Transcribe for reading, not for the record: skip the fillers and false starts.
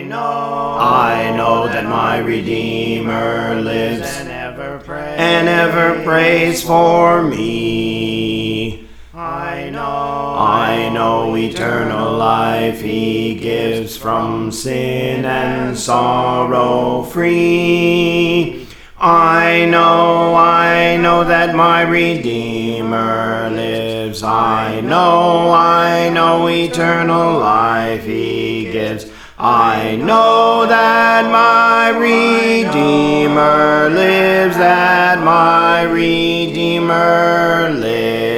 I know that my Redeemer lives and ever prays for me. I know eternal life He gives, from sin and sorrow free. I know that my Redeemer lives. I know eternal life He gives. I know that my Redeemer lives, that my Redeemer lives.